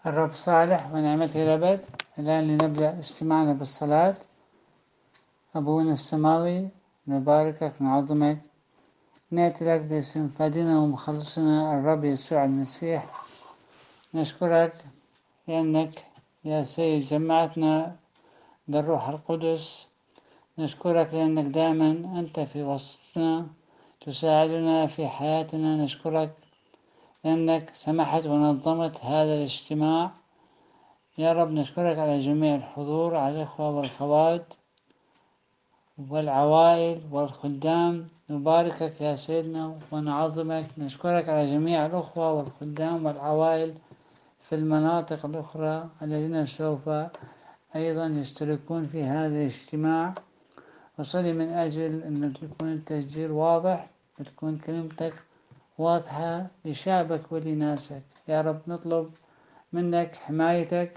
الرب صالح ونعمته الأبد. الآن لنبدأ اجتماعنا بالصلاة. أبونا السماوي، نباركك ونعظمك، نأتي لك باسم فادنا ومخلصنا الرب يسوع المسيح. نشكرك لأنك يا سيد جمعتنا بالروح القدس. نشكرك لأنك دائما أنت في وسطنا تساعدنا في حياتنا. نشكرك لأنك سمحت ونظمت هذا الاجتماع. يا رب نشكرك على جميع الحضور، على الإخوة والأخوات والعوائل والخدام. نباركك يا سيدنا ونعظمك. نشكرك على جميع الأخوة والخدام والعوائل في المناطق الأخرى الذين سوف أيضا يشتركون في هذا الاجتماع. وصلي من أجل أن يكون التسجيل واضح وتكون كلمتك واضحة لشعبك ولناسك. يا رب نطلب منك حمايتك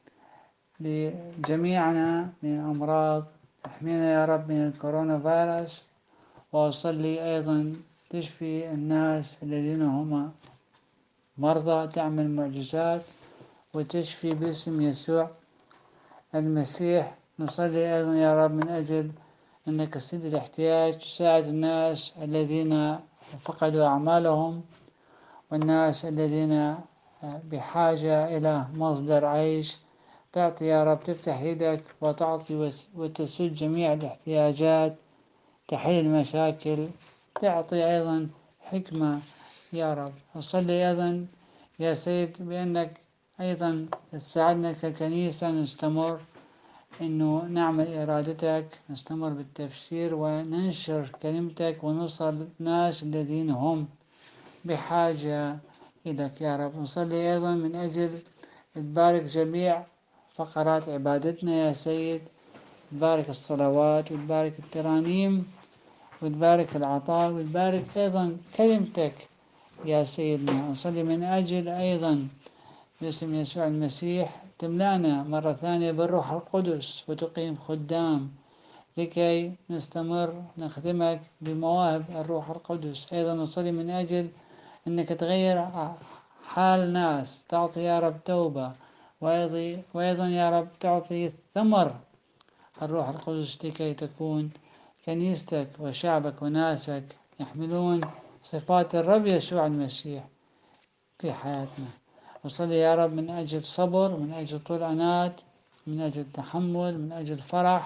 لجميعنا من الأمراض. احمينا يا رب من الكورونا فيروس. وأصلي أيضا تشفي الناس الذين هم مرضى، تعمل معجزات وتشفي باسم يسوع المسيح. نصلي أيضا يا رب من أجل أنك تسد الاحتياج، تساعد الناس الذين فقدوا أعمالهم والناس الذين بحاجة إلى مصدر عيش. تعطي يا رب، تفتح يدك وتعطي وتسد جميع الاحتياجات، تحل المشاكل، تعطي أيضا حكمة يا رب. أصلي أيضا يا سيد بأنك أيضا تساعدنا ككنيسة نستمر أنه نعمل إرادتك، نستمر بالتبشير وننشر كلمتك ونوصل الناس الذين هم بحاجة إليك يا رب. نصلي أيضا من أجل تبارك جميع فقرات عبادتنا يا سيد، تبارك الصلوات وتبارك الترانيم وتبارك العطاء وتبارك أيضا كلمتك يا سيدنا. نصلي من أجل أيضا باسم يسوع المسيح تملأنا مرة ثانية بالروح القدس وتقيم خدام لكي نستمر نخدمك بمواهب الروح القدس. أيضا نصلي من أجل أنك تغير حال ناس، تعطي يا رب توبة، وأيضا يا رب تعطي ثمر الروح القدس لكي تكون كنيستك وشعبك وناسك يحملون صفات الرب يسوع المسيح في حياتنا. وصلي يا رب من أجل صبر، من أجل طول أنات، من أجل تحمل، من أجل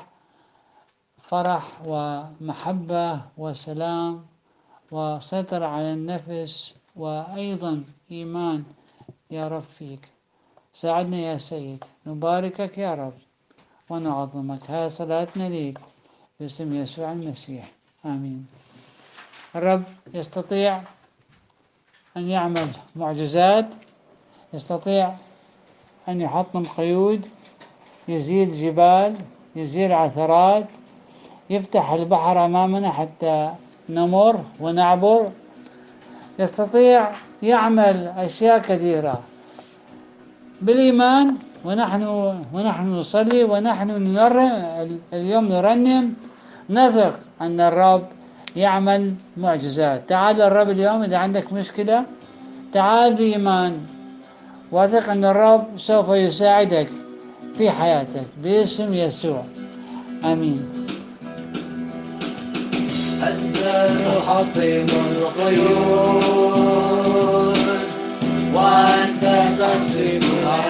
فرح ومحبة وسلام وسيطرة على النفس وأيضا إيمان يا رب فيك. ساعدنا يا سيد، نباركك يا رب ونعظمك. هذا صلاتنا ليك باسم يسوع المسيح، آمين. الرب يستطيع أن يعمل معجزات، يستطيع أن يحطم قيود، يزيل جبال، يزيل عثرات، يفتح البحر أمامنا حتى نمر ونعبر. يستطيع يعمل أشياء كثيرة بالإيمان. ونحن نصلي ونحن اليوم نرنم، نثق أن الرب يعمل معجزات. تعال الرب اليوم إذا عندك مشكلة، تعال بإيمان وثق أن الرب سوف يساعدك في حياتك باسم يسوع، آمين. أنت تحطم القيود وأنت تكشف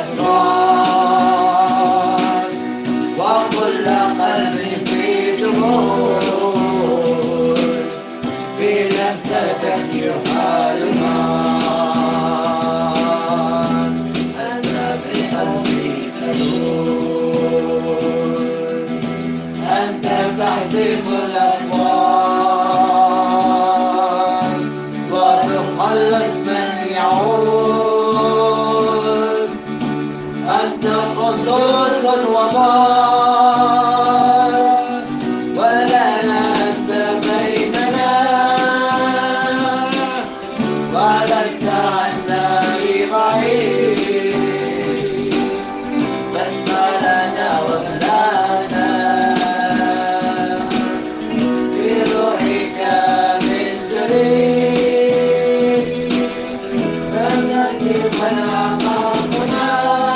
الأسرار وكل قلب في جمود في نفستك يحال نار. أنت بقلبك تلوذ، أنت تهدم الأسوار وتخلص من يعود. أنت قدوس وبار ولنا أنت بيننا ولست عنا ببعيد. بسملنا وبلانا بروحك من جديد. فنأتي من أعماقنا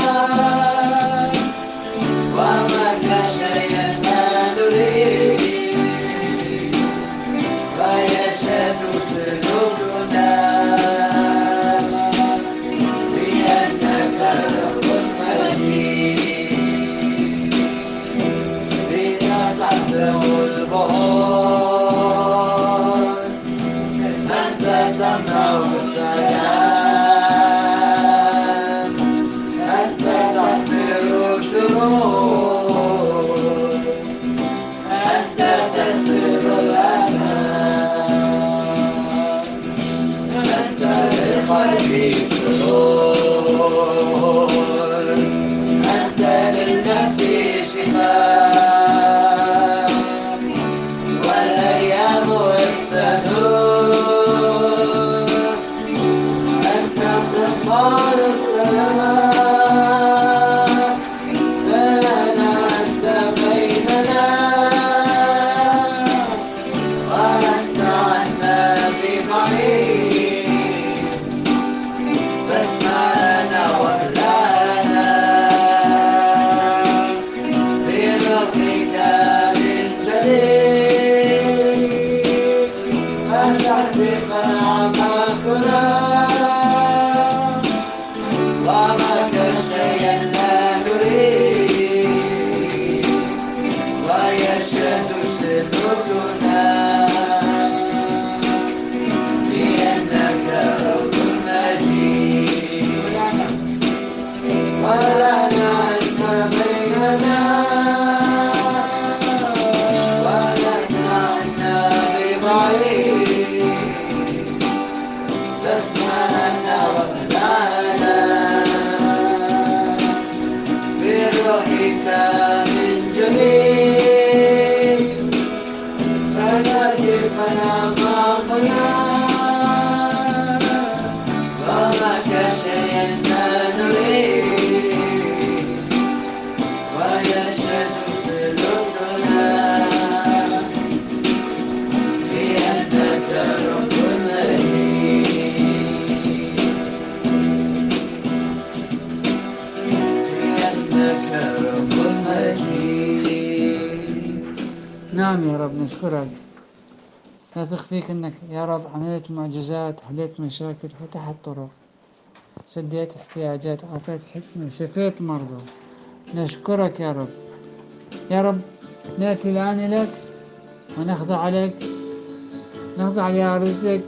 نعم يا رب نشكرك. لا تخفيك انك يا رب عملت معجزات، حليت مشاكل، فتحت طرق، سديت احتياجات، اعطيت حكمة، شفيت مرضى. نشكرك يا رب. يا رب نأتي الآن لك ونخضع لك، نخضع لأرضك،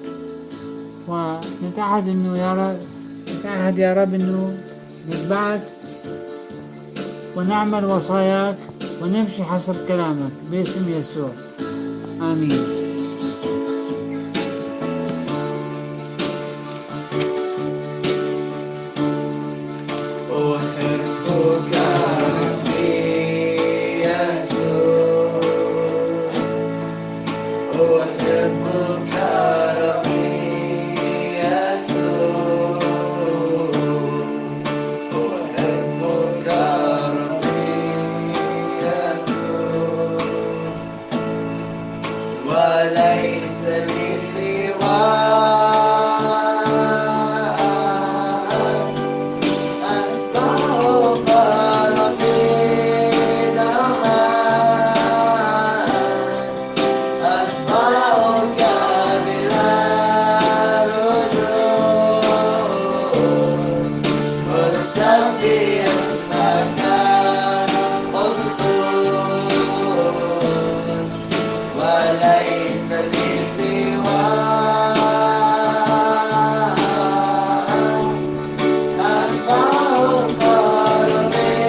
ونتعهد انه يا رب، نتعهد يا رب انه نتبعك ونعمل وصاياك ونمشي حسب كلامك باسم يسوع. آمين. أحبك ربي يسوع، أحبك ربي يسوع، أحبك ربي يسوع، وليس لي سواك، أتبعك ربي دهاك، أتبعك بلا رجوع، أسبح اسمك القدوس، وليس لي سواك، أتبعك ربي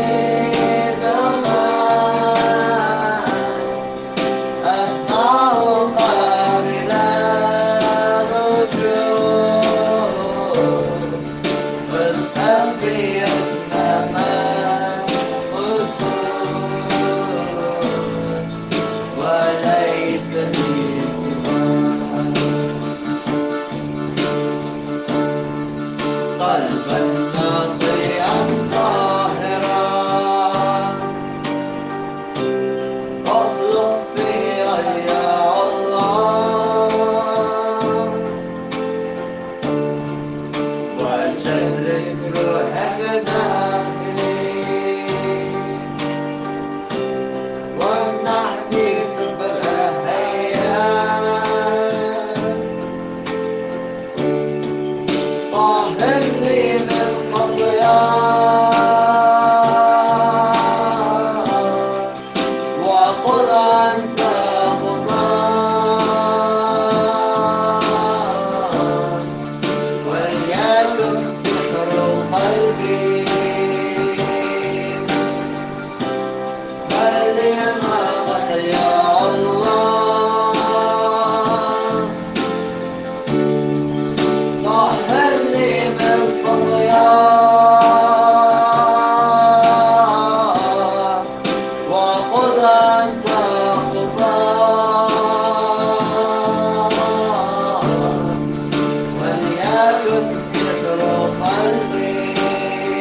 دهاك، أتبعك بلا رجوع، فاسبح اسمك القدوس، وليس لي سواك. قلبا نقيا طاهرا اخلق فيا يا الله، وجرد روحك داخلي، وامنحني صبر الايام، طهرني من خطاياي، وخذ أنت قضاء، وليكن فكر قلبي فليمامك يا الله، طهرني من خطاياي، وخذ أنت قضاء، وليكن فكر قلبي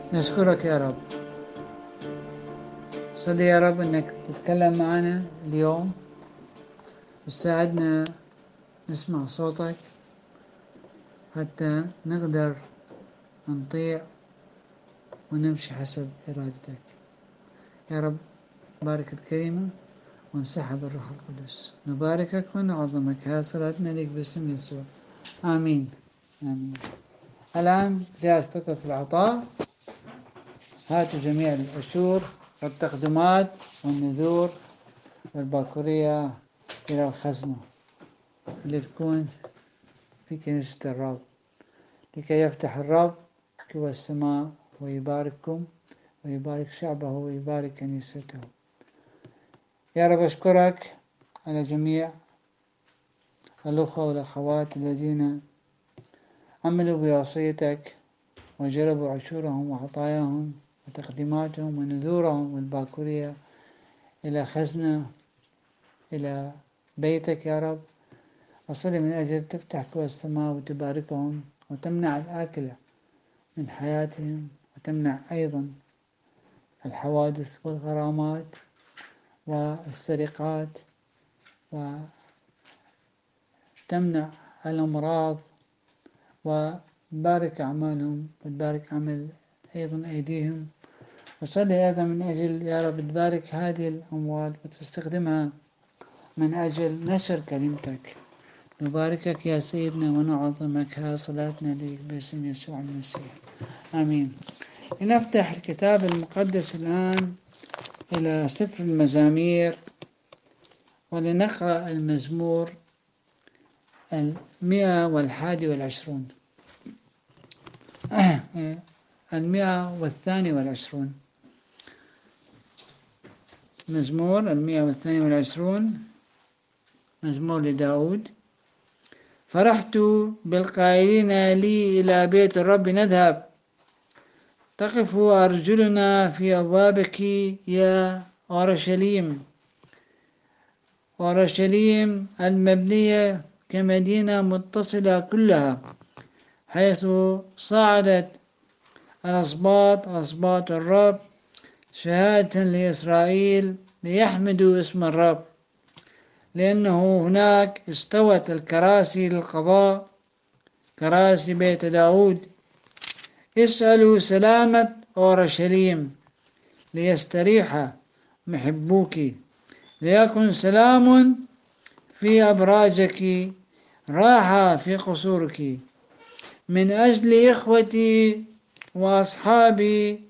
نشكرك يا رب. صلي يا رب أنك تتكلم معنا اليوم وتساعدنا نسمع صوتك حتى نقدر نطيع ونمشي حسب إرادتك. يا رب بارك الكلمة وامسحها بالروح القدس. نباركك ونعظمك. هذا صلاتنا لك باسم يسوع. آمين آمين. الآن جاءت فترة العطاء. هاتوا جميع العشور والتقدمات والنذور والباكورية إلى الخزنة اللي تكون في كنيسة الرب، لكي يفتح الرب كوى السماء ويبارككم ويبارك شعبه ويبارك كنيسته. يا رب أشكرك على جميع الأخوة والأخوات الذين عملوا بوصيتك وجلبوا عشورهم وعطاياهم وتقديماتهم ونذورهم والباكورية إلى خزنة إلى بيتك يا رب. أصلي من أجل تفتح كوى السماء وتباركهم وتمنع الآكلة من حياتهم وتمنع أيضا الحوادث والغرامات والسرقات وتمنع الأمراض وتبارك أعمالهم وتبارك عمل أيضا أيديهم. وصلي أيضا من أجل يا رب تبارك هذه الأموال وتستخدمها من أجل نشر كلمتك. نباركك يا سيدنا ونعظمك. ها صلاتنا ليك باسم يسوع المسيح. آمين. لنفتح الكتاب المقدس الآن إلى سفر المزامير ولنقرأ المزمور 121. 122. مزمور 122 مزمور لداود. فرحت بالقائلين لي إلى بيت الرب نذهب، تقف أرجلنا في أبوابك يا أورشليم. أورشليم المبنية كمدينة متصلة كلها، حيث صعدت أسباط الرب شهادة لإسرائيل ليحمدوا اسم الرب، لأنه هناك استوت الكراسي للقضاء، كراسي بيت داود. اسألوا سلامة أورشليم ليستريح محبوك، ليكن سلام في أبراجك، راحة في قصورك. من أجل إخوتي وأصحابي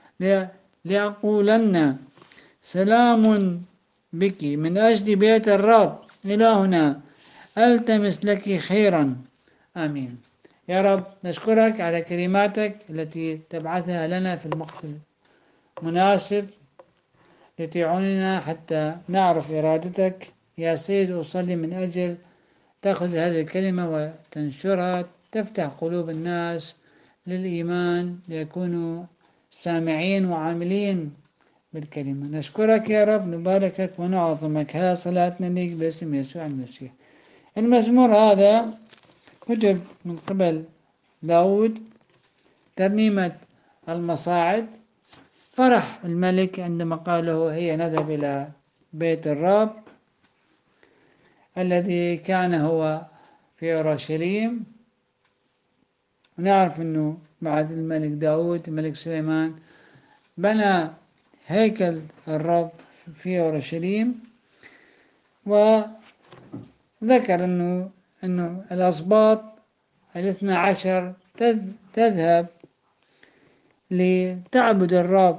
لأقولن سلام بك. من أجل بيت الرب إلهنا ألتمس لك خيرا. آمين. يا رب نشكرك على كلماتك التي تبعثها لنا في الوقت المناسب لتعوننا حتى نعرف إرادتك. يا سيد أصلي من أجل تأخذ هذه الكلمة وتنشرها، تفتح قلوب الناس للإيمان ليكونوا سامعين وعاملين بالكلمة. نشكرك يا رب، نباركك ونعظمك. ها صلاتنا ليك باسم يسوع المسيح. المزمور هذا كتب من قبل داود، ترنيمة المصاعد. فرح الملك عندما قال له هي نذهب إلى بيت الرب الذي كان هو في أورشليم. ونعرف أنه بعد الملك داود الملك سليمان بنى هيكل الرب في أورشليم، وذكر أنه الأسباط 12 تذهب لتعبد الرب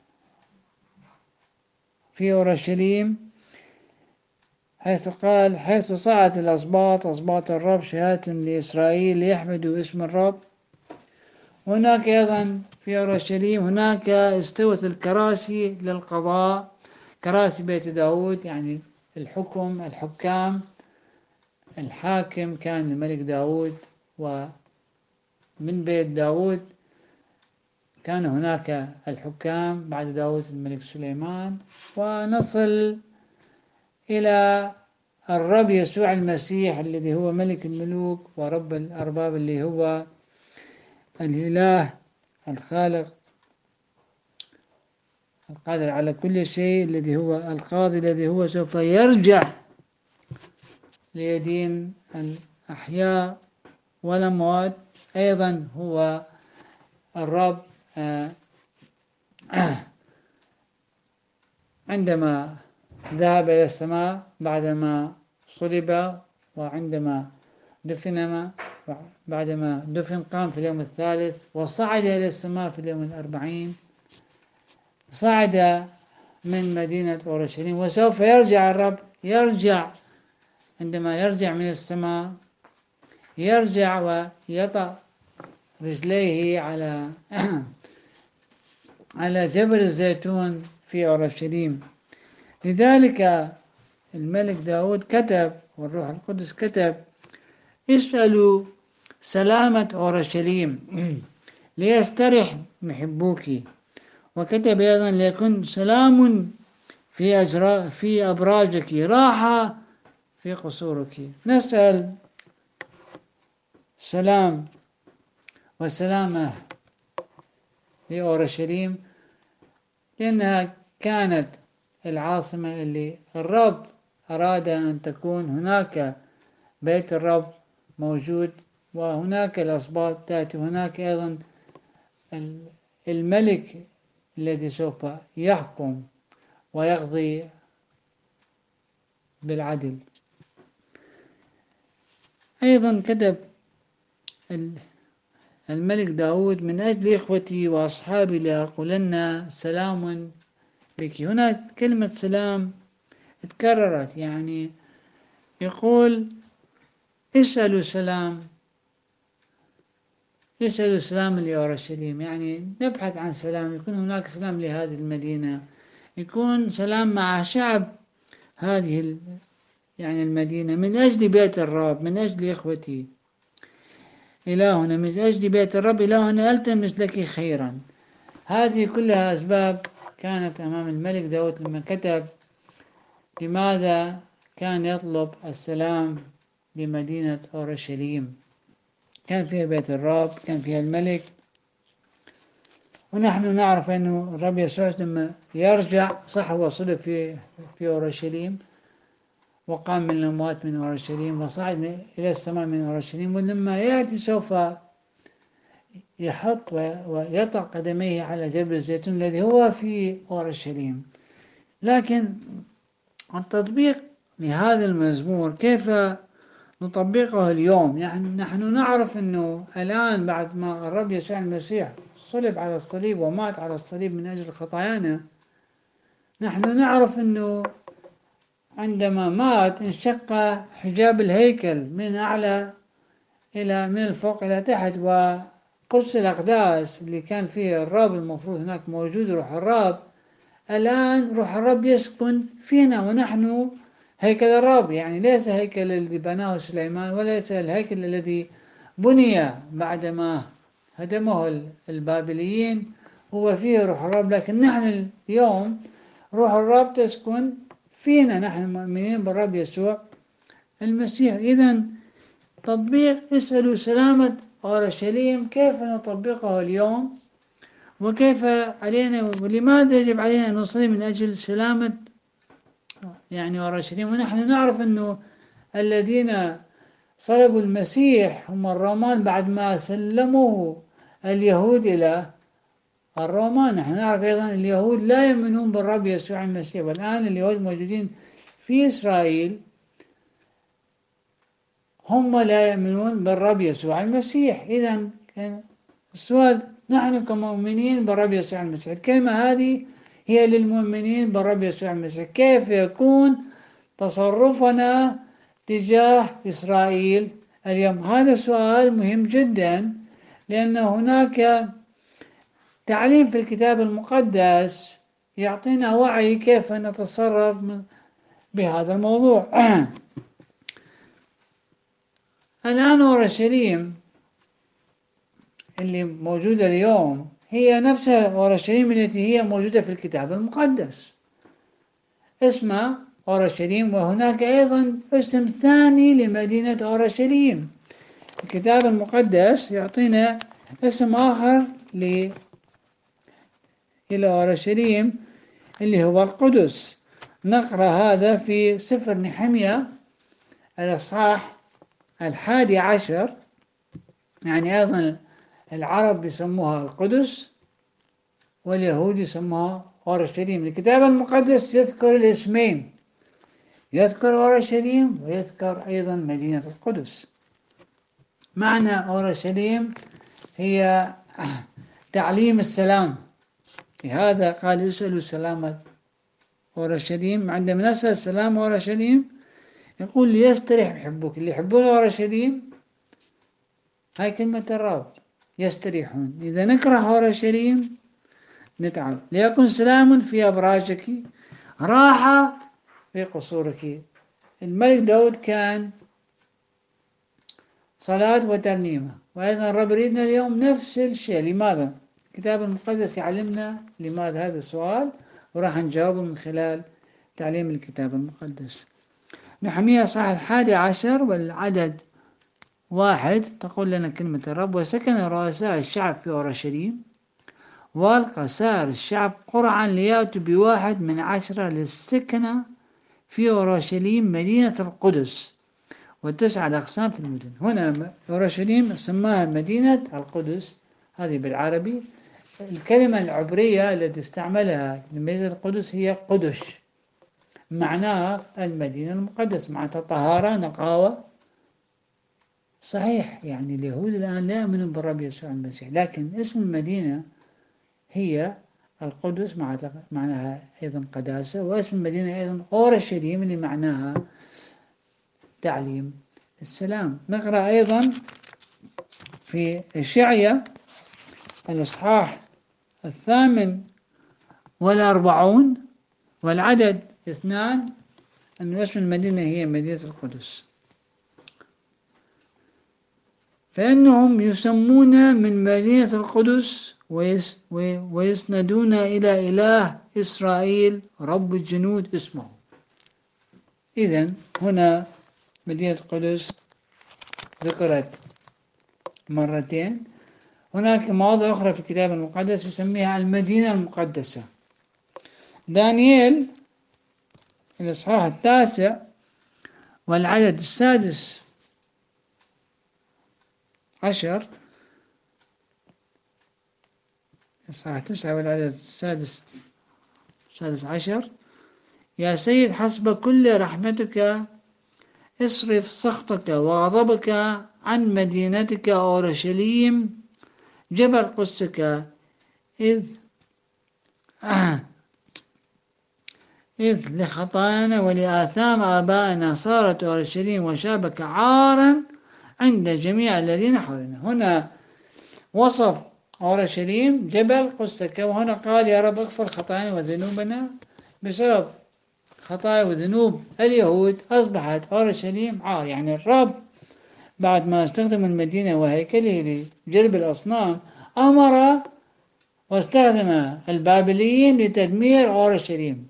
في أورشليم، حيث قال حيث صعد أسباط الرب شهادة لإسرائيل ليحمدوا اسم الرب. هناك أيضا في أورشليم هناك استوت الكراسي للقضاء، كراسي بيت داود يعني الحكام. الحاكم كان الملك داود، ومن بيت داود كان هناك الحكام بعد داود الملك سليمان. ونصل إلى الرب يسوع المسيح الذي هو ملك الملوك ورب الأرباب، اللي هو الإله الخالق القادر على كل شيء، الذي هو القاضي، الذي هو سوف يرجع ليدين الأحياء والأموات. أيضا هو الرب عندما ذهب إلى السماء بعدما صلب، وعندما دفن، بعدما دفن قام في اليوم الثالث، وصعد إلى السماء في اليوم 40. صعد من مدينة أورشليم، وسوف يرجع الرب، يرجع عندما يرجع من السماء، يرجع ويضع رجليه على على جبل الزيتون في أورشليم. لذلك الملك داود كتب، والروح القدس كتب: اسألوا سلامة أورشليم ليسترح محبوك. وكتب أيضا: ليكن سلام في أبراجك، راحة في قصورك. نسأل سلام وسلامة لأورشليم، لأنها كانت العاصمة اللي الرب أراد أن تكون هناك بيت الرب موجود، وهناك الأسباط تأتي، وهناك أيضا الملك الذي سوف يحكم ويقضي بالعدل. أيضا كتب الملك داود: من أجل إخوتي وأصحابي لأقولن سلام بك. هنا كلمة سلام تكررت، يعني يقول اسألوا سلام لأورشليم، يعني نبحث عن سلام، يكون هناك سلام لهذه المدينة، يكون سلام مع شعب هذه يعني المدينة، من أجل بيت الرب، من أجل إخوتي إلهنا، من أجل بيت الرب إلهنا ألتمس لك خيرا. هذه كلها أسباب كانت أمام الملك داود لما كتب لماذا كان يطلب السلام لمدينة أورشليم. كان فيها بيت الرب، كان فيها الملك، ونحن نعرف أنه الرب يسوع لما يرجع، صح هو صلب في أورشليم، وقام من الأموات من أورشليم، وصعد إلى السماء من أورشليم، ولما يأتي سوف يحط ويضع قدميه على جبل الزيتون الذي هو في أورشليم. لكن التطبيق لهذا المزمور كيف نطبقه اليوم؟ يعني نحن نعرف أنه الآن بعد ما الرب يسوع المسيح صلب على الصليب ومات على الصليب من أجل خطايانا، نحن نعرف أنه عندما مات انشق حجاب الهيكل من أعلى من الفوق إلى تحت، وقدس الأقداس اللي كان فيه الرب المفروض هناك موجود روح الرب، الآن روح الرب يسكن فينا، ونحن هيكل الرب، يعني ليس هيكل الذي بناه سليمان، وليس الهيكل الذي بني بعدما هدمه البابليين، هو فيه روح الرب، لكن نحن اليوم روح الرب تسكن فينا، نحن مؤمنين بالرب يسوع المسيح. إذن تطبيق اسألوا سلامة أورشليم، كيف نطبقه اليوم؟ وكيف علينا ولماذا يجب علينا أن نصلي من أجل سلامة يعني أورشليم، ونحن نعرف أنه الذين صلبوا المسيح هم الرومان بعد ما سلموه اليهود إلى الرومان. نحن نعرف أيضا اليهود لا يؤمنون بالرب يسوع المسيح، والآن اليهود موجودين في إسرائيل هم لا يؤمنون بالرب يسوع المسيح. إذن السؤال: نحن كمؤمنين بالرب يسوع المسيح، الكلمة هذه هي للمؤمنين بالرب يسوع المسيح، كيف يكون تصرفنا تجاه إسرائيل اليوم؟ هذا سؤال مهم جدا، لأن هناك تعليم في الكتاب المقدس يعطينا وعي كيف نتصرف بهذا الموضوع. الآن أورشليم اللي موجودة اليوم هي نفسها أورشليم التي هي موجودة في الكتاب المقدس، اسمها أورشليم، وهناك أيضا اسم ثاني لمدينة أورشليم. الكتاب المقدس يعطينا اسم آخر إلى أورشليم، اللي هو القدس. نقرأ هذا في سفر نحمية الإصحاح 11. يعني أيضا العرب يسموها القدس واليهود يسموها أورشليم. الكتاب المقدس يذكر الاسمين، يذكر أورشليم ويذكر أيضا مدينة القدس. معنى أورشليم هي تعليم السلام، لهذا قال يسألوا سلامة أورشليم. عندما نسأل سلام أورشليم يقول ليستريح بحبك، اللي يحبون أورشليم هاي كلمة الرب يستريحون. إذا نكره أورشليم نتعب. ليكن سلام في أبراجك، راحة في قصورك. الملك داود كان صلاة وترنيمة، وأيضا الرب يريدنا اليوم نفس الشيء. لماذا؟ الكتاب المقدس يعلمنا لماذا هذا السؤال، وراح نجاوبه من خلال تعليم الكتاب المقدس. نحمية صح 11 والعدد 1 تقول لنا كلمة الرب: وسكن رؤساء الشعب في أورشليم، والقى سائر الشعب قرعا ليأتوا بواحد من 10 للسكنة في أورشليم مدينة القدس، و9 أقسام في المدن. هنا أورشليم سماها مدينة القدس، هذه بالعربي. الكلمة العبرية التي استعملها لمدينة القدس هي قدش، معناها المدينة المقدس، معناتها طهارة، نقاوة. صحيح، يعني اليهود الآن لا يؤمنون بالرب يسوع المسيح، لكن اسم المدينة هي القدس، معناها أيضا قداسة. واسم المدينة أيضا أورشليم اللي معناها تعليم السلام. نقرأ أيضا في إشعياء الإصحاح 48 والعدد 2 أن اسم المدينة هي مدينة القدس. فإنهم يسمون من مدينة القدس ويسندون إلى إله إسرائيل رب الجنود اسمه. إذن هنا مدينة القدس ذكرت مرتين. هناك مواضع أخرى في الكتاب المقدس يسميها المدينة المقدسة. دانيال الإصحاح 9 والعدد 16، إصحاح 9 والعدد 16: يا سيد حسب كل رحمتك اصرف سخطك وغضبك عن مدينتك أورشليم جبل قدسك، إذ لخطايانا ولآثام آبائنا صارت أورشليم وشابك عارا عند جميع الذين حولنا. هنا وصف أورشليم جبل قدسك، وهنا قال يا رب اغفر خطايانا وذنوبنا. بسبب خطايا وذنوب اليهود أصبحت أورشليم عار. يعني الرب بعد ما استخدم المدينة وهيكله لجلب الأصنام أمر واستخدم البابليين لتدمير أورشليم،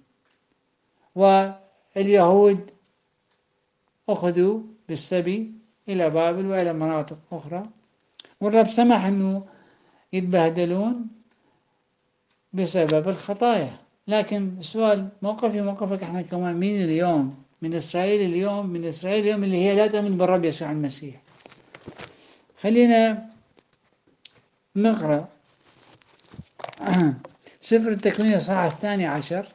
واليهود أخذوا بالسبي إلى بابل وإلى مناطق أخرى، والرب سمح أنه يتبهدلون بسبب الخطايا. لكن السؤال موقفي موقفك احنا كمان، مين اليوم من إسرائيل اليوم اللي هي لا تؤمن بالرب يسوع المسيح؟ خلينا نقرأ سفر التكوين الإصحاح 12.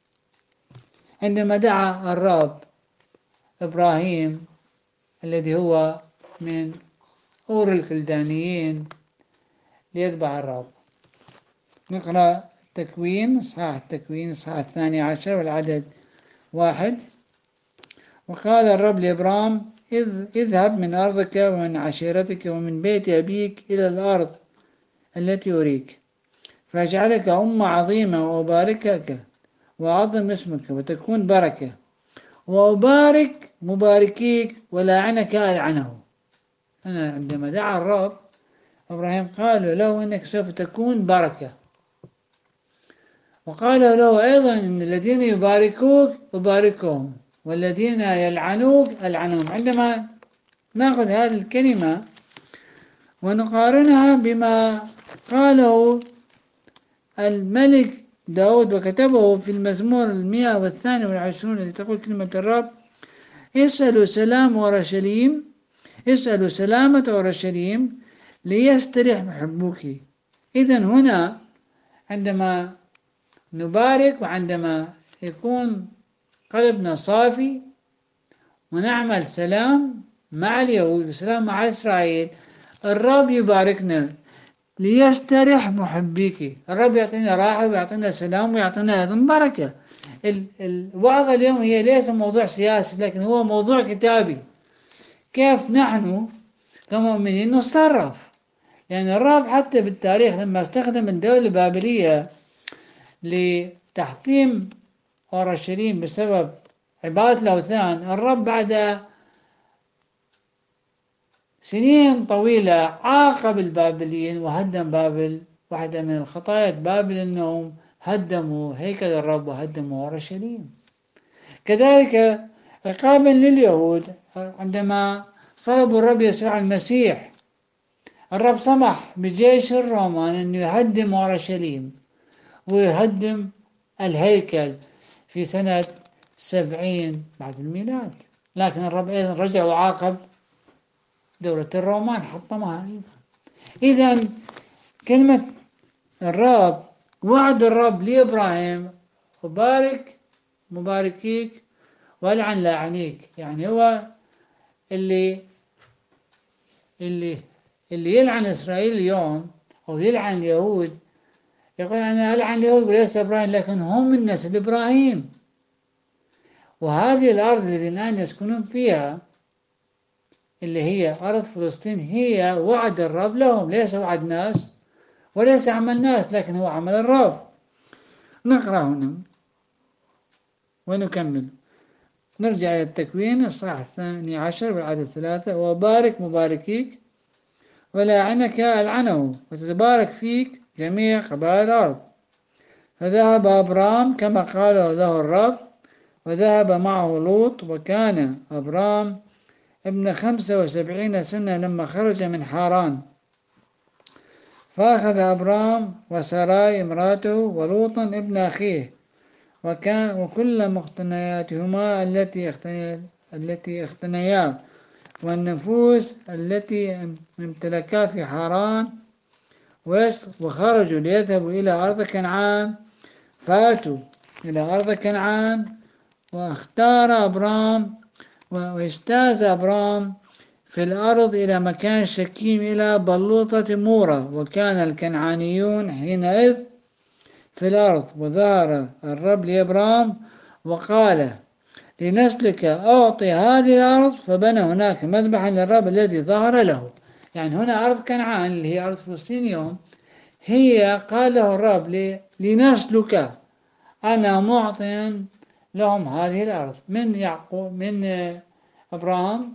عندما دعا الرب إبراهيم الذي هو من أور الكلدانيين ليتبع الرب. نقرأ التكوين إصحاح 12 والعدد 1: وقال الرب لإبرام اذهب من أرضك ومن عشيرتك ومن بيت أبيك إلى الأرض التي أريك، فأجعلك أمة عظيمة وأباركك وأعظم اسمك وتكون بركة، وأبارك مباركيك ولاعنك ألعنه. أنا عندما دعا الرب إبراهيم قال له إنك سوف تكون بركة، وقال له أيضا إن الذين يباركوك أباركهم والذين يلعنوك ألعنهم. عندما نأخذ هذه الكلمة ونقارنها بما قاله الملك داود وكتبه في المزمور 122 التي تقول كلمة الرب: اسألوا سلام أورشليم، اسألوا سلامة أورشليم ليستريح محبوك. إذن هنا عندما نبارك وعندما يكون قلبنا صافي ونعمل سلام مع اليهود وسلام مع إسرائيل، الرب يباركنا ليستريح محبيك. الرب يعطينا راحة ويعطينا سلام ويعطينا أيضا بركة. الوعظة اليوم هي ليس موضوع سياسي، لكن هو موضوع كتابي، كيف نحن كمؤمنين نتصرف. يعني الرب حتى بالتاريخ لما استخدم الدولة البابلية لتحطيم أورشليم بسبب عبادة الأوثان، الرب بعد سنين طويلة عاقب البابليين وهدم بابل. واحدة من الخطايا بابل أنهم هدموا هيكل الرب وهدموا أورشليم. كذلك عقابا لليهود عندما صلبوا الرب يسوع المسيح، الرب سمح بجيش الرومان أنه يهدم أورشليم ويهدم الهيكل في سنة 70 بعد الميلاد. لكن الرب أيضا رجع وعاقب دولة الرومان، حطمها أيضا. إذا كلمة الرب، وعد الرب لإبراهيم: أبارك مباركيك والعن لاعنيك. يعني هو اللي اللي اللي يلعن إسرائيل اليوم أو يلعن اليهود يقول أنا ألعن اليهود وليس إبراهيم، لكن هم من نسل إبراهيم. وهذه الأرض التي الآن يسكنون فيها اللي هي أرض فلسطين هي وعد الرب لهم، ليس وعد ناس وليس عمل ناس، لكن هو عمل الرب. نقرأ هنا ونكمل. نرجع إلى التكوين الصح 12 والعدد 3: وبارك مباركيك ولاعنك ألعنه وتتبارك فيك جميع قبائل الأرض. فذهب أبرام كما قال له الرب، وذهب معه لوط. وكان أبرام ابن 75 سنة لما خرج من حاران. فأخذ أبرام وسراي امرأته ولوطا ابن أخيه وكل مقتنياتهما التي اقتنيا والنفوس التي امتلكا في حاران، وخرجوا ليذهبوا إلى أرض كنعان. فاتوا إلى أرض كنعان واختار أبرام واجتاز أبرام في الأرض إلى مكان شكيم إلى بلوطة مورة. وكان الكنعانيون حينئذ في الأرض. وظهر الرب لأبرام وقال لنسلك أعطي هذه الأرض، فبنى هناك مذبحا للرب الذي ظهر له. يعني هنا أرض كنعان اللي هي أرض فلسطين اليوم، هي قال له الرب لنسلك أنا معطي لهم هذه الأرض. من يعقوب من أبراهام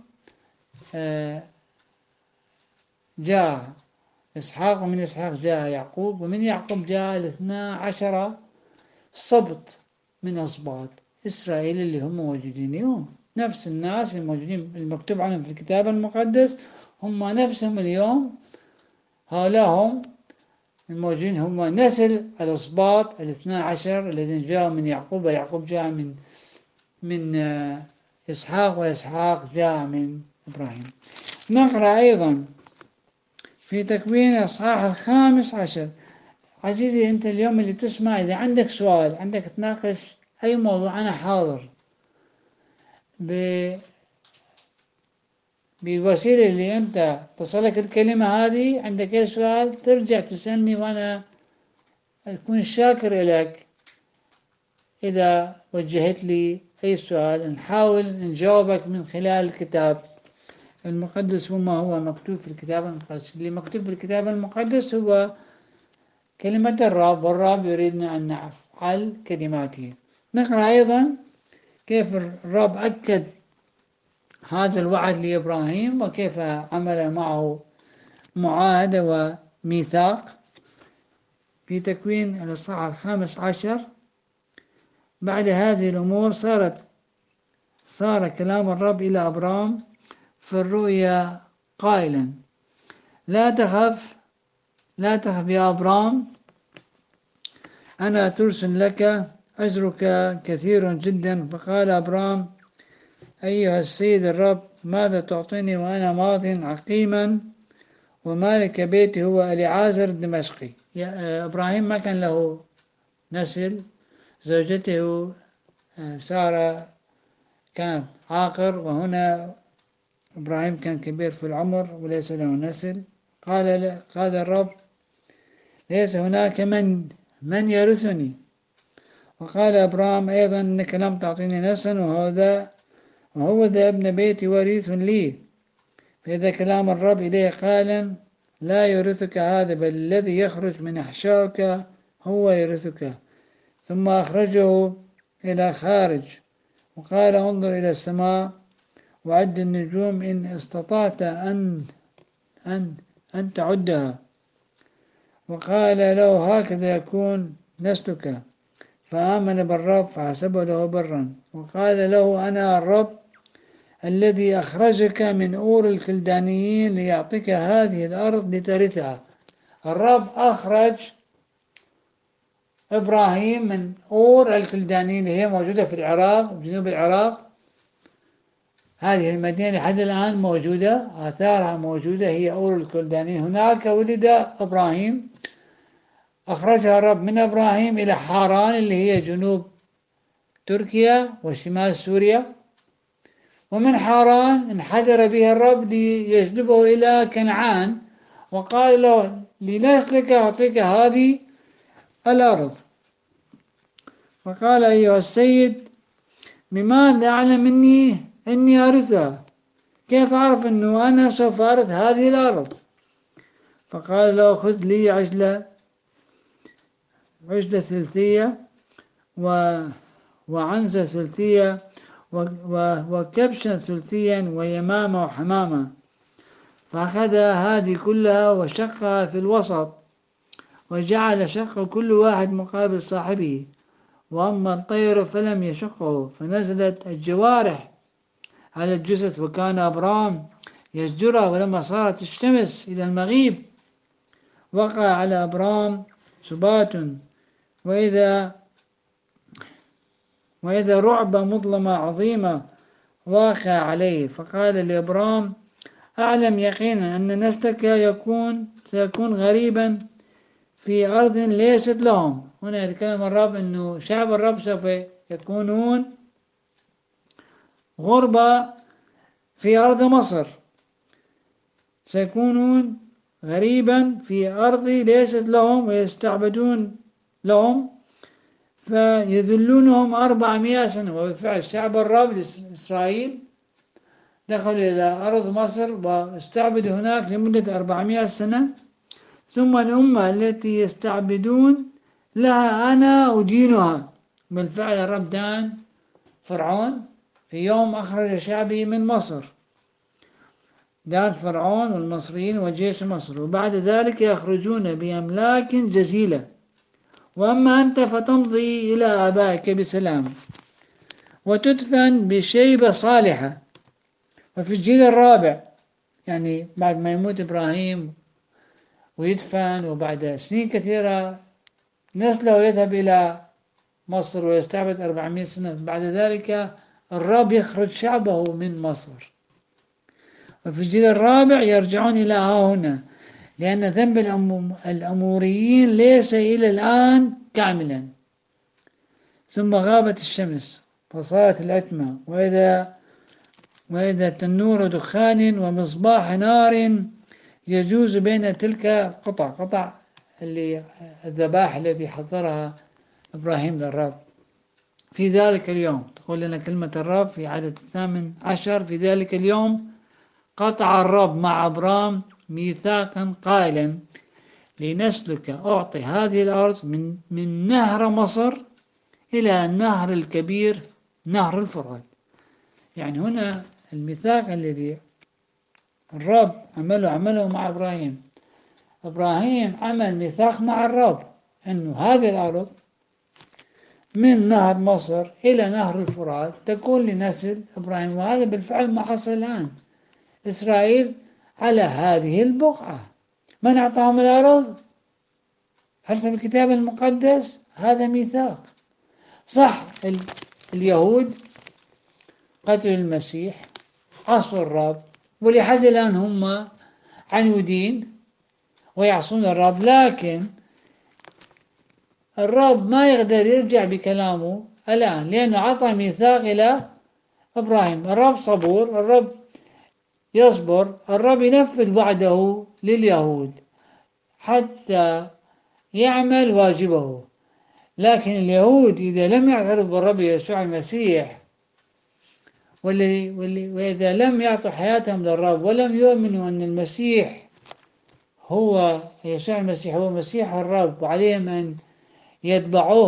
جاء إسحاق، ومن إسحاق جاء يعقوب، ومن يعقوب جاء 12 سبط من أسباط إسرائيل اللي هم موجودين اليوم. نفس الناس الموجودين المكتوب عنهم في الكتاب المقدس هم نفسهم اليوم. هؤلاء هم الموجودين هم نسل الأسباط 12 الذين جاءوا من يعقوب، ويعقوب جاء من إسحاق، وإسحاق جاء من إبراهيم. نقرأ أيضا في تكوين الإصحاح 15. عزيزي أنت اليوم اللي تسمع، إذا عندك سؤال، عندك تناقش أي موضوع، أنا حاضر بالوسيلة اللي أنت تصلك الكلمة هذه. عندك أي سؤال ترجع تسألني وأنا أكون شاكر لك. إذا وجهت لي أي سؤال نحاول نجاوبك من خلال الكتاب المقدس وما هو مكتوب في الكتاب المقدس. اللي مكتوب في الكتاب المقدس هو كلمة الرب، والرب يريدنا أن نفعل كلماته. نقرأ أيضا كيف الرب أكد هذا الوعد لإبراهيم وكيف عمل معه معاهدة وميثاق في تكوين الإصحاح 15. بعد هذه الأمور صار كلام الرب إلى أبرام في الرؤيا قائلا: لا تخف يا أبرام، أنا ترس لك أجرك كثير جدا. فقال أبرام أيها السيد الرب ماذا تعطيني وأنا ماض عقيما ومالك بيتي هو اليعازر الدمشقي. إبراهيم ما كان له نسل، زوجته سارة كانت عاقر، وهنا إبراهيم كان كبير في العمر وليس له نسل. قال الرب ليس هناك من يرثني. وقال أبرام أيضا إنك لم تعطيني نسلا وهو ذا ابن بيتي وريث لي. فإذا كلام الرب إليه قال لا يرثك هذا بل الذي يخرج من أحشائك هو يرثك. ثم أخرجه إلى خارج وقال انظر إلى السماء وعد النجوم إن استطعت أن تعدها. وقال له هكذا يكون نسلك. فآمن بالرب فحسبه له برا. وقال له أنا الرب الذي أخرجك من أور الكلدانيين ليعطيك هذه الأرض لترثها. الرب أخرج إبراهيم من أور الكلدانيين اللي هي موجودة في العراق، جنوب العراق. هذه المدينة لحد الآن موجودة، آثارها موجودة، هي أور الكلدانيين. هناك ولد إبراهيم، أخرجها الرب من إبراهيم إلى حاران اللي هي جنوب تركيا وشمال سوريا. ومن حاران انحدر به الرب ليجلبه إلى كنعان وقال له لنسلك أعطيك هذه الأرض. فقال أيها السيد بماذا أعلم إني أرثها؟ كيف أعرف أنه أنا سوف أرث هذه الأرض؟ فقال له خذ لي عجلة ثلثية وعنزة ثلثية وكبشا ثلثيا ويمامة وحمامة. فأخذ هذه كلها وشقها في الوسط وجعل شق كل واحد مقابل صاحبه. وأما الطير فلم يشقه فنزلت الجوارح على الجثث وكان أبرام يزجرها. ولما صارت الشمس إلى المغيب وقع على أبرام سبات وإذا رعبة مظلمة عظيمة واقع عليه. فقال لأبرام أعلم يقينا أن نسلك سيكون غريبا في أرض ليست لهم. هنا يتكلم الرب أنه شعب الرب سوف يكونون غربة في أرض مصر، سيكونون غريبا في أرض ليست لهم ويستعبدون لهم فيذلونهم 400 سنة. وبالفعل شعب الرب إسرائيل دخل إلى أرض مصر واستعبدوا هناك لمدة 400 سنة. ثم الأمة التي يستعبدون لها أنا أدينها. بالفعل الرب دان فرعون في يوم أخرج شعبه من مصر، دان فرعون والمصريين وجيش مصر، وبعد ذلك يخرجون بأملاك جزيلة. وأما أنت فتمضي إلى آبائك بسلام وتدفن بشيبة صالحة. وفي الجيل الرابع، يعني بعد ما يموت إبراهيم ويدفن وبعد سنين كثيرة نسله يذهب إلى مصر ويستعبد 400 سنة، بعد ذلك الرب يخرج شعبه من مصر. وفي الجيل الرابع يرجعون إلى هنا لأن ذنب الأموريين ليس إلى الآن كاملا. ثم غابت الشمس فصارت العتمة وإذا تنور دخان ومصباح نار يجوز بين تلك قطع اللي الذبائح التي حضرها إبراهيم للرب. في ذلك اليوم تقول لنا كلمة الرب في عدد 18 في ذلك اليوم قطع الرب مع أبرام ميثاقا قائلا لنسلك أعطي هذه الأرض من نهر مصر إلى النهر الكبير نهر الفرات. يعني هنا الميثاق الذي الرب عمله مع إبراهيم عمل ميثاق مع الرب أنه هذه الأرض من نهر مصر إلى نهر الفرات تكون لنسل إبراهيم. وهذا بالفعل ما حصل الآن. إسرائيل على هذه البقعة. من أعطاهم الأرض؟ حسب الكتاب المقدس هذا ميثاق. صح، اليهود قتلوا المسيح، عصوا الرب، ولحد الآن هم عنودين ويعصون الرب، لكن الرب ما يقدر يرجع بكلامه الآن لأنه أعطى ميثاق إلى إبراهيم. الرب صبور، الرب يصبر، الرب ينفذ وعده لليهود حتى يعمل واجبه. لكن اليهود إذا لم يعترفوا بالرب يسوع المسيح وإذا لم يعطوا حياتهم للرب ولم يؤمنوا أن المسيح هو يسوع المسيح هو مسيح الرب، وعليهم أن يتبعوه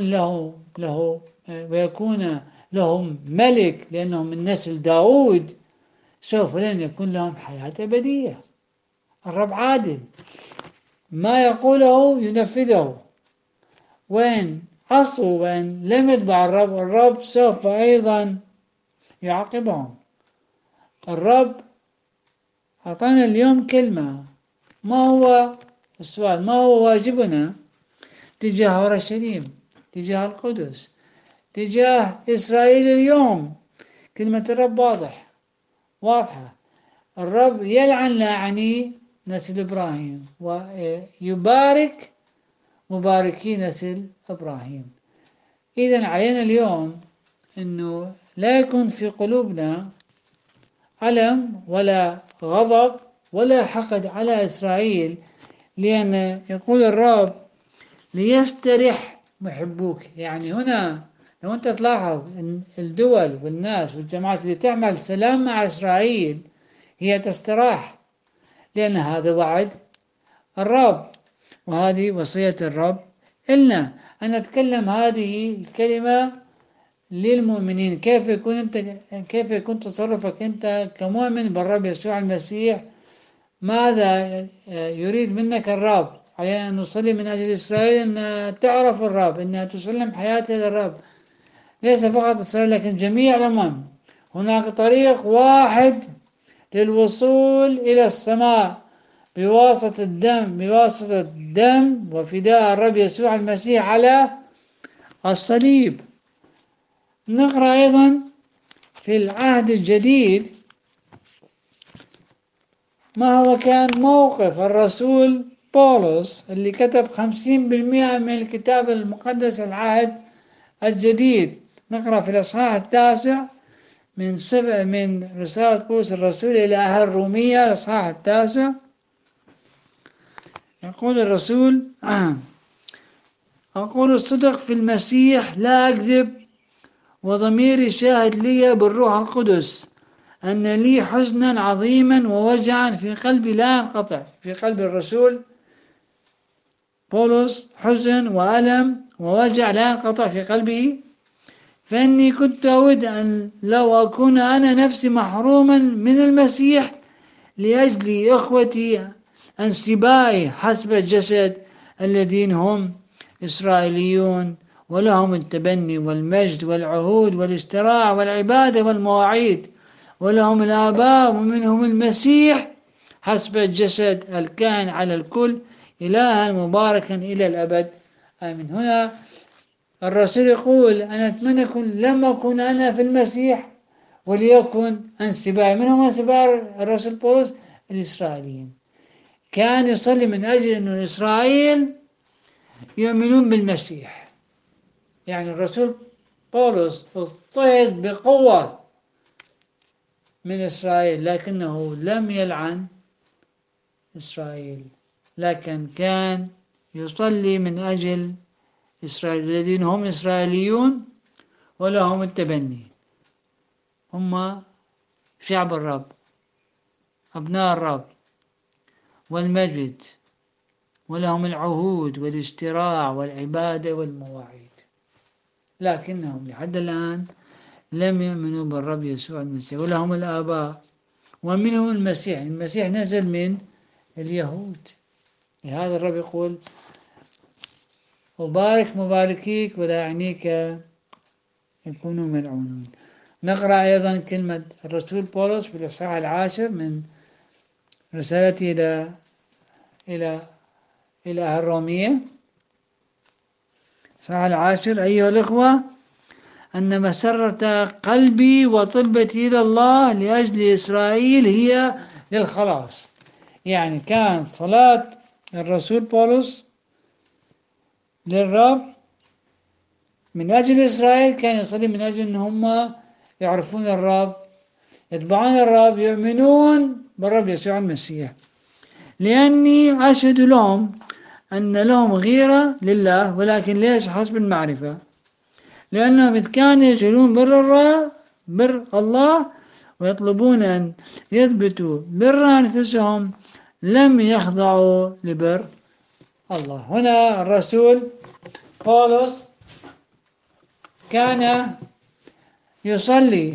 ويكون لهم ملك لأنهم من نسل داود، سوف لن يكون لهم حياة أبدية. الرب عادل، ما يقوله ينفذه. وإن عصوا وإن لم يتبع الرب سوف أيضا يعاقبهم. الرب أعطانا اليوم كلمة. ما هو السؤال؟ ما هو واجبنا تجاه أورشليم، تجاه القدس، تجاه إسرائيل اليوم؟ كلمة الرب واضحة. الرب يلعن لاعني نسل إبراهيم ويبارك مباركي نسل إبراهيم. إذن علينا اليوم أنه لا يكون في قلوبنا ألم ولا غضب ولا حقد على إسرائيل، لأن يقول الرب ليسترح محبوك. يعني هنا لو أنت تلاحظ أن الدول والناس والجماعات اللي تعمل سلام مع إسرائيل هي تستراح، لأن هذا وعد الرب وهذه وصية الرب إلنا أن نتكلم هذه الكلمة للمؤمنين. كيف يكون تصرفك أنت كمؤمن بالرب يسوع المسيح؟ ماذا يريد منك الرب؟ علينا أن نصلي من أجل إسرائيل أن تعرف الرب، أنها تسلم حياتها للرب، ليس فقط إسرائيل لكن جميع الأمم. هناك طريق واحد للوصول إلى السماء بواسطة الدم وفداء الرب يسوع المسيح على الصليب. نقرأ أيضا في العهد الجديد ما هو كان موقف الرسول بولس اللي كتب 50% من الكتاب المقدس العهد الجديد. نقرأ في الإصحاح 9 من رسالة بولس الرسول إلى أهل الرومية، الإصحاح 9. يقول الرسول: أقول الصدق في المسيح لا أكذب، وضميري شاهد لي بالروح القدس أن لي حزنا عظيما ووجعا في قلبي لا ينقطع. في قلب الرسول بولس حزن وألم ووجع لا ينقطع في قلبه، فإني كنت أود أن لو أكون أنا نفسي محروما من المسيح لأجل إخوتي أنسبائي حسب الجسد الذين هم إسرائيليون، ولهم التبني والمجد والعهود والاستراع والعبادة والمواعيد، ولهم الآباء ومنهم المسيح حسب الجسد الكائن على الكل، إلها مباركا إلى الأبد آمين. هنا الرسول يقول: أنا أتمنى لما أكون أنا في المسيح وليكن أنسبائي. من هم أنسباء الرسول بولس؟ الإسرائيليين. كان يصلي من أجل أن إسرائيل يؤمنون بالمسيح. يعني الرسول بولس اضطهد بقوة من إسرائيل، لكنه لم يلعن إسرائيل، لكن كان يصلي من أجل إسرائيل الذين هم إسرائيليون ولهم التبني، هم شعب الرب، أبناء الرب، والمجد، ولهم العهود والاستراع والعبادة والمواعيد، لكنهم لحد الآن لم يؤمنوا بالرب يسوع المسيح. ولهم الآباء ومنهم المسيح. المسيح نزل من اليهود. لهذا الرب يقول: أبارك مباركيك ولاعنيك يكونوا ملعونون. نقرأ أيضا كلمة الرسول بولس في الإصحاح 10 من رسالته إلى أهل الرومية، الإصحاح 10: أيها الإخوة، أن مسرة قلبي وطلبتي إلى الله لأجل إسرائيل هي للخلاص. يعني كان صلاة الرسول بولس للرب من أجل إسرائيل، كان يصلي من أجل أن هم يعرفون الرب، يتبعون الرب، يؤمنون بالرب يسوع المسيح. لأني أشهد لهم أن لهم غيرة لله، ولكن ليس حسب المعرفة، لأنهم إذ كانوا يجهلون بر الله ويطلبون أن يثبتوا بر أنفسهم لم يخضعوا لبر الله. هنا الرسول بولس كان يصلي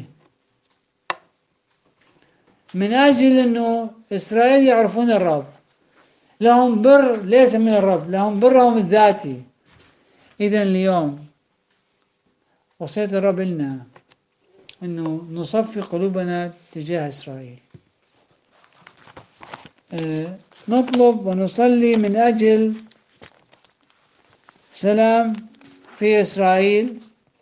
من أجل أنه إسرائيل يعرفون الرب، لهم بر ليس من الرب، لهم برهم الذاتي. إذن اليوم وصية الرب لنا أنه نصفي قلوبنا تجاه إسرائيل. نطلب ونصلي من أجل سلام في إسرائيل.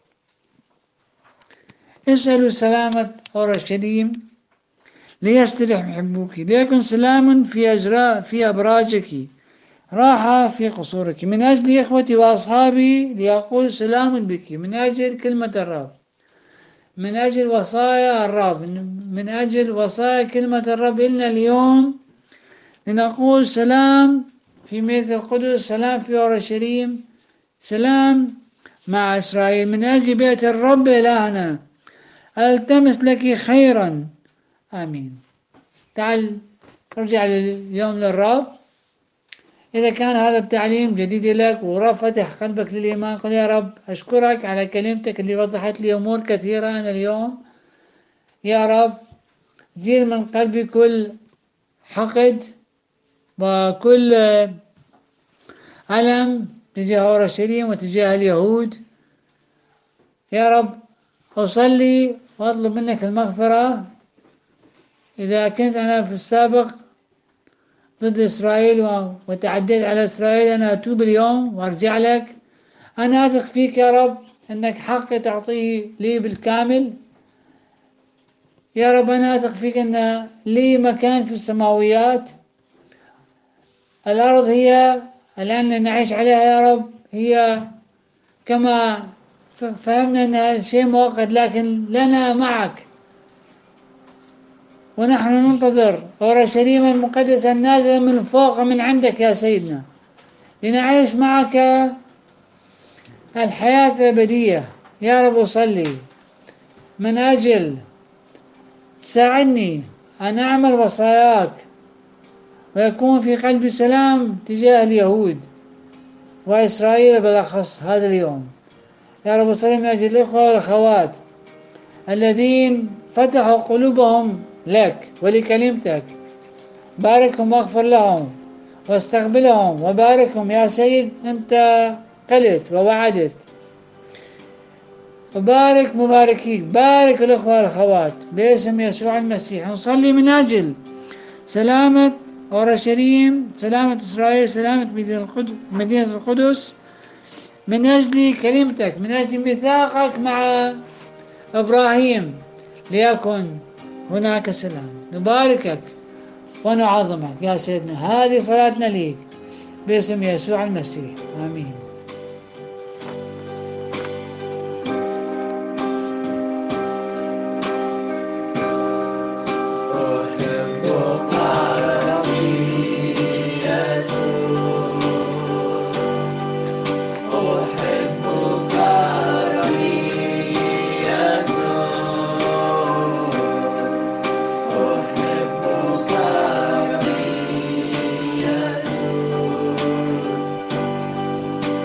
اسألوا سلامة أورشليم ليستريح محبوك، ليكن سلام في أبراجك، راحة في قصورك. من أجل إخوتي وأصحابي ليقول سلام بك، من أجل كلمة الرب، من أجل وصايا الرب، من أجل وصايا كلمة الرب إلنا اليوم، لنقول سلام في ميت القدس، سلام في أورشليم، سلام مع إسرائيل. من أجل بيت الرب إلهنا ألتمس لك خيرا. آمين. تعال ارجع اليوم للرب. إذا كان هذا التعليم جديد لك ورب فتح قلبك للإيمان، قل يا رب أشكرك على كلمتك اللي وضحت لي أمور كثيرة أنا اليوم. يا رب جيل من قلبي كل حقد وكل ألم تجاه أورشليم وتجاه اليهود. يا رب أصلي وأطلب منك المغفرة إذا كنت أنا في السابق ضد إسرائيل وتعديت على إسرائيل. أنا أتوب اليوم وأرجع لك. أنا أثق فيك يا رب أنك حق تعطيه لي بالكامل. يا رب أنا أثق فيك أن لي مكان في السماويات. الأرض هي الآن نعيش عليها يا رب هي كما فهمنا أنها شيء مؤقت، لكن لنا معك، ونحن ننتظر أورشليم المقدسة النازلة من فوق من عندك يا سيدنا، لنعيش معك الحياة الأبدية. يا رب أصلي من أجل تساعدني أن أعمل وصاياك ويكون في قلبي سلام تجاه اليهود وإسرائيل بالأخص هذا اليوم. يا رب أصلي من أجل الإخوة والأخوات الذين فتحوا قلوبهم لك ولكلمتك. باركهم واغفر لهم واستقبلهم وباركهم يا سيد. أنت قلت ووعدت، وبارك مباركيك. بارك الأخوة والأخوات باسم يسوع المسيح. نصلي من أجل سلامة أورشليم، سلامة إسرائيل، سلامة مدينة القدس، من أجل كلمتك، من أجل ميثاقك مع إبراهيم، ليكن هناك سلام. نباركك ونعظمك يا سيدنا. هذه صلاتنا ليك باسم يسوع المسيح، آمين. أحبك ربي يسوع، أحبك ربي يسوع، أحبك ربي يسوع.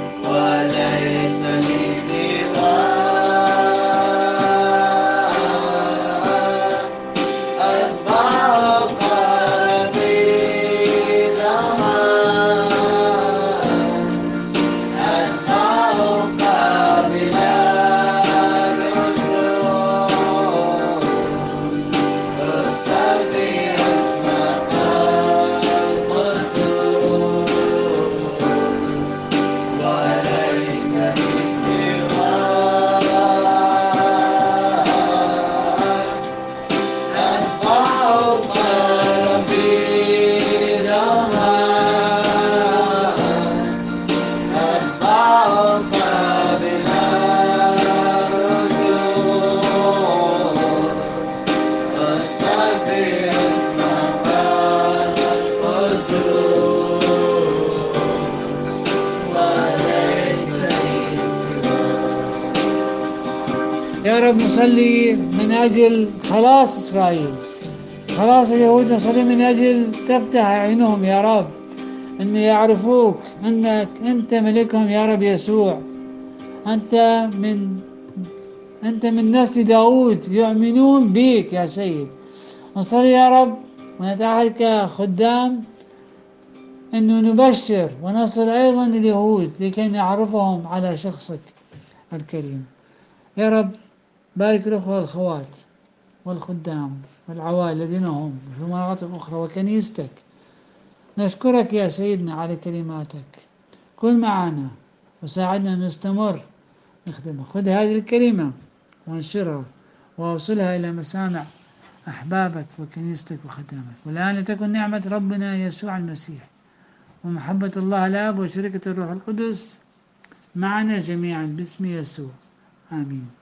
يا رب نصلي من أجل خلاص إسرائيل، خلاص اليهود، نصلي من أجل تفتح أعينهم يا رب، أن يعرفوك أنك أنت ملكهم يا رب يسوع. أنت من أنت من نسل داود، يؤمنون بك يا سيد. نصلي يا رب ونتعهد كخدام أنه نبشر ونصل أيضا اليهود لكي نعرفهم على شخصك الكريم يا رب. بارك الأخوة والأخوات والخدام والعوائل الذين هم في مناطق أخرى وكنيستك. نشكرك يا سيدنا على كلماتك، كن معنا وساعدنا أن نستمر نخدمك. خذ هذه الكلمة وانشرها وأوصلها إلى مسامع أحبابك وكنيستك وخدامك. والآن لتكن نعمة ربنا يسوع المسيح ومحبة الله الآب وشركة الروح القدس معنا جميعا باسم يسوع، آمين.